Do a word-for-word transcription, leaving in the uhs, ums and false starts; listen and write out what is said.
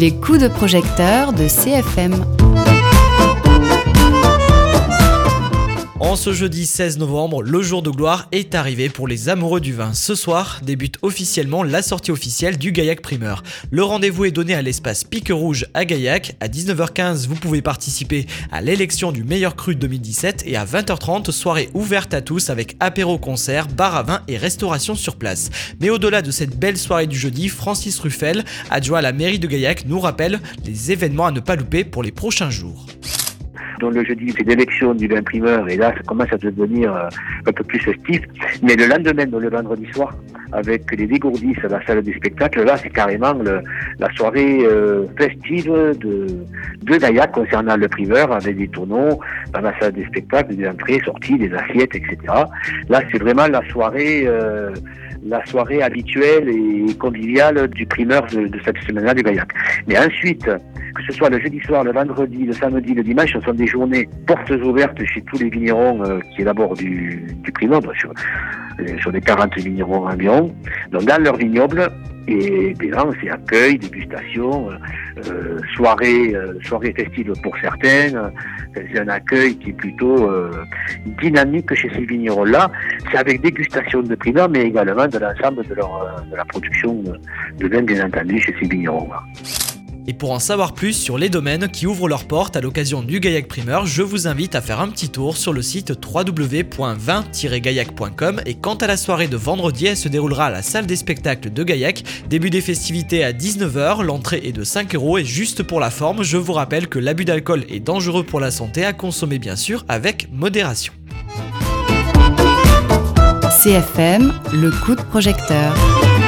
Les coups de projecteur de C F M. En ce jeudi seize novembre, le jour de gloire est arrivé pour les amoureux du vin. Ce soir débute officiellement la sortie officielle du Gaillac Primeur. Le rendez-vous est donné à l'espace Pique Rouge à Gaillac. À dix-neuf heures quinze, vous pouvez participer à l'élection du meilleur cru de deux mille dix-sept et à vingt heures trente, soirée ouverte à tous avec apéro-concert, bar à vin et restauration sur place. Mais au-delà de cette belle soirée du jeudi, Francis Ruffel, adjoint à la mairie de Gaillac, nous rappelle les événements à ne pas louper pour les prochains jours. Donc le jeudi, c'est l'élection du vin primeur, et là, ça commence à devenir euh, un peu plus festif. Mais le lendemain, donc le vendredi soir, avec les dégourdisses à la salle des spectacles, là, c'est carrément le, la soirée euh, festive de, de Gaillac concernant le primeur, avec des tournois dans la salle des spectacles, des entrées, sorties, des assiettes, et cetera. Là, c'est vraiment la soirée... Euh, la soirée habituelle et conviviale du primeur de, de cette semaine-là du Gaillac. Mais ensuite, que ce soit le jeudi soir, le vendredi, le samedi, le dimanche, ce sont des journées portes ouvertes chez tous les vignerons euh, qui élaborent du, du primeur, sur, sur des quarante vignerons environ, donc dans leur vignoble. Et bien c'est accueil, dégustation, euh, soirée, euh, soirée festive pour certaines. C'est un accueil qui est plutôt euh, dynamique chez ces vignerons-là. C'est avec dégustation de primeur, mais également de l'ensemble de, leur, de la production de vin, bien entendu, chez ces vignerons-là. Et pour en savoir plus sur les domaines qui ouvrent leurs portes à l'occasion du Gaillac Primeur, je vous invite à faire un petit tour sur le site w w w point vin tiret gaillac point com. Et quant à la soirée de vendredi, elle se déroulera à la salle des spectacles de Gaillac. Début des festivités à dix-neuf heures, l'entrée est de cinq euros et juste pour la forme, je vous rappelle que l'abus d'alcool est dangereux pour la santé, à consommer bien sûr avec modération. C F M, le coup de projecteur.